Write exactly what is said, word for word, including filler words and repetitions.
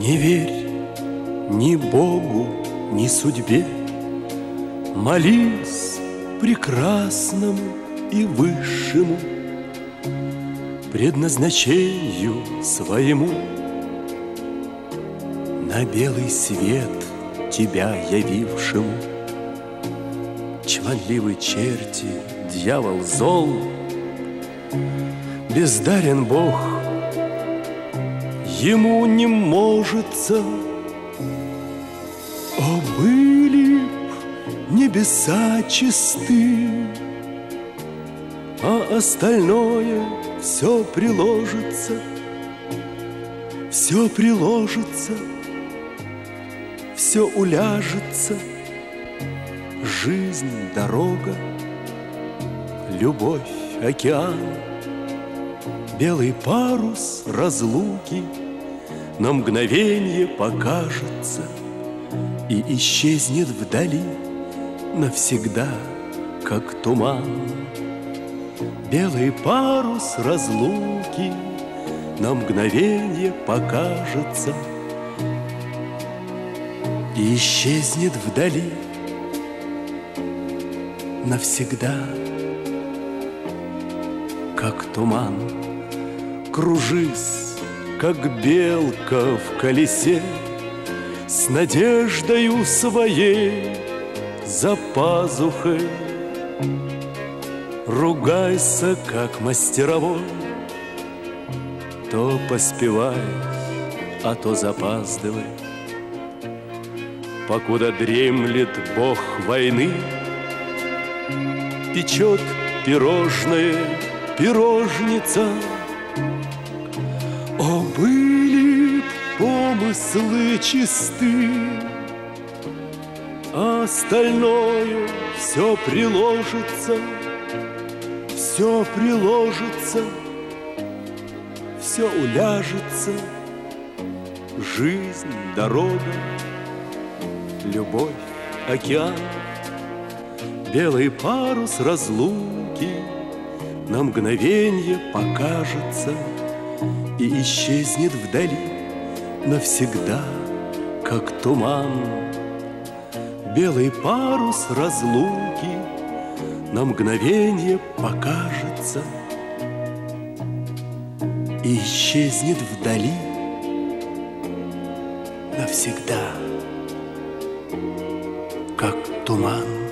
Не верь ни Богу, ни судьбе, молись прекрасному и высшему, предназначению своему. На белый свет тебя явившему. Чванливый черти, дьявол зол, бездарен Бог, ему не можется. О, были б небеса чисты, а остальное все приложится, все приложится, все уляжется. Жизнь, дорога, любовь, океан, белый парус разлуки на мгновенье покажется и исчезнет вдали навсегда, как туман. Белый парус разлуки на мгновенье покажется и исчезнет вдали навсегда, как туман. Кружись, как белка в колесе, с надеждою своей за пазухой. Ругайся, как мастеровой, то поспевай, а то запаздывай. Покуда дремлет бог войны, печет пирожное пирожница. О, были б помыслы чисты, а остальное все приложится, все приложится, все уляжется. Жизнь, дорога, любовь, океан, белый парус разлуки на мгновенье покажется и исчезнет вдали навсегда, как туман. Белый парус разлуки на мгновенье покажется и исчезнет вдали навсегда, как туман.